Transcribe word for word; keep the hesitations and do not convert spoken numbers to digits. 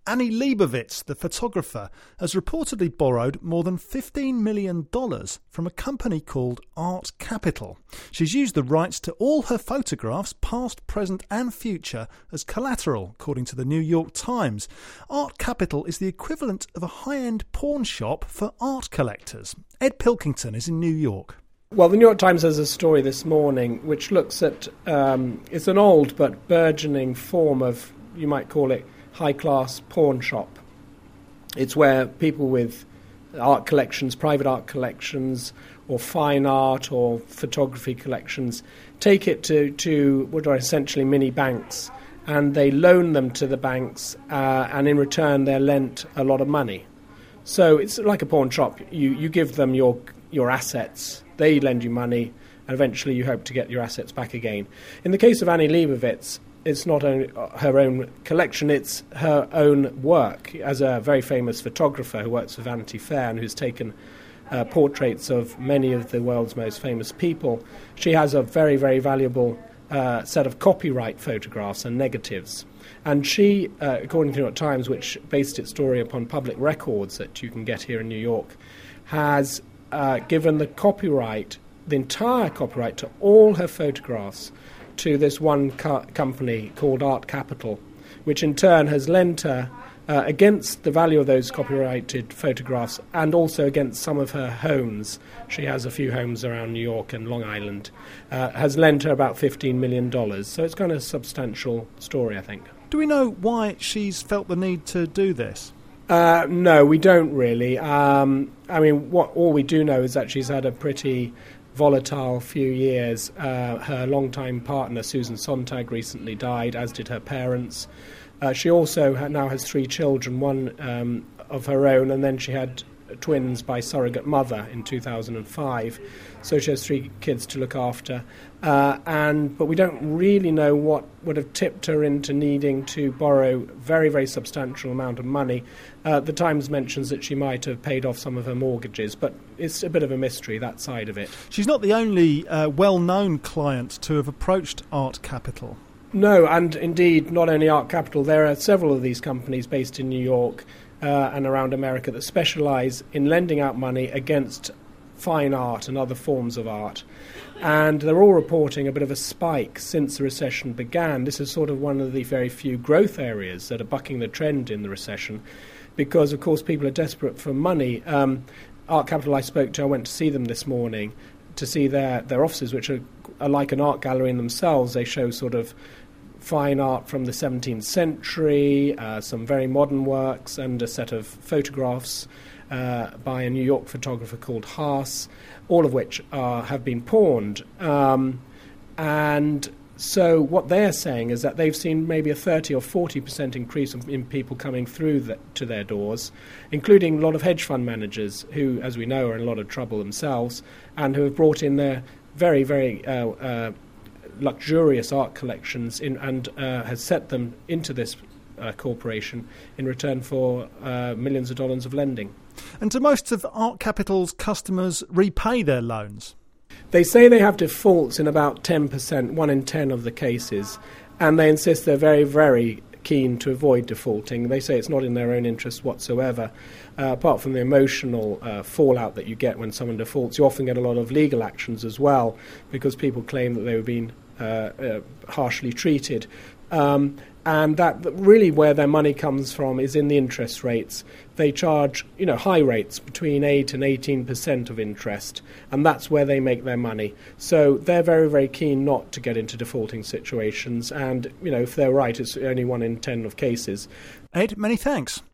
Annie Leibovitz, the photographer, has reportedly borrowed more than fifteen million dollars from a company called Art Capital. She's used the rights to all her photographs, past, present and future, as collateral, according to the New York Times. Art Capital is the equivalent of a high-end pawn shop for art collectors. Ed Pilkington is in New York. Well, the New York Times has a story this morning which looks at, um, it's an old but burgeoning form of, you might call it, high-class pawn shop. It's where people with art collections, private art collections, or fine art or photography collections take it to, to what are essentially mini banks, and they loan them to the banks, uh, and in return they're lent a lot of money. So it's like a pawn shop. You, you give them your, your assets, they lend you money, and eventually you hope to get your assets back again. In the case of Annie Leibovitz, it's not only her own collection, it's her own work as a very famous photographer who works for Vanity Fair and who's taken uh, portraits of many of the world's most famous people. She has a very, very valuable uh, set of copyright photographs and negatives. And she, uh, according to the New York Times, which based its story upon public records that you can get here in New York, has uh, given the copyright, the entire copyright to all her photographs to this one co- company called Art Capital, which in turn has lent her, uh, against the value of those copyrighted photographs and also against some of her homes, she has a few homes around New York and Long Island, uh, has lent her about fifteen million dollars. So it's kind of a substantial story, I think. Do we know why she's felt the need to do this? Uh, no, we don't really. Um, I mean, what all we do know is that she's had a pretty volatile few years. Uh, her longtime partner, Susan Sontag, recently died, as did her parents. Uh, she also ha- now has three children, one um, of her own, and then she had twins by surrogate mother in two thousand five. So she has three kids to look after. Uh, and but we don't really know what would have tipped her into needing to borrow very, very substantial amount of money. Uh, the Times mentions that she might have paid off some of her mortgages, but it's a bit of a mystery, that side of it. She's not the only uh, well-known client to have approached Art Capital. No, and indeed, not only Art Capital, there are several of these companies based in New York uh, and around America that specialise in lending out money against fine art and other forms of art. And they're all reporting a bit of a spike since the recession began. This is sort of one of the very few growth areas that are bucking the trend in the recession because, of course, people are desperate for money. Um, Art Capital I spoke to, I went to see them this morning to see their, their offices, which are, are like an art gallery in themselves. They show sort of fine art from the seventeenth century, uh, some very modern works, and a set of photographs uh, by a New York photographer called Haas, all of which are, have been pawned. Um, and so what they're saying is that they've seen maybe a thirty or forty percent increase in, in people coming through the, to their doors, including a lot of hedge fund managers who, as we know, are in a lot of trouble themselves and who have brought in their very, very uh, uh, luxurious art collections in, and uh, has set them into this uh, corporation in return for uh, millions of dollars of lending. And do most of Art Capital's customers repay their loans? They say they have defaults in about ten percent, one in ten of the cases, and they insist they're very, very keen to avoid defaulting. They say it's not in their own interest whatsoever. Uh, apart from the emotional uh, fallout that you get when someone defaults, you often get a lot of legal actions as well because people claim that they were being uh, uh, harshly treated. Um, and that really where their money comes from is in the interest rates. They charge, you know, high rates between eight and eighteen percent of interest, and that's where they make their money. So they're very, very keen not to get into defaulting situations. And, you know, if they're right, it's only one in ten of cases. Ed, many thanks.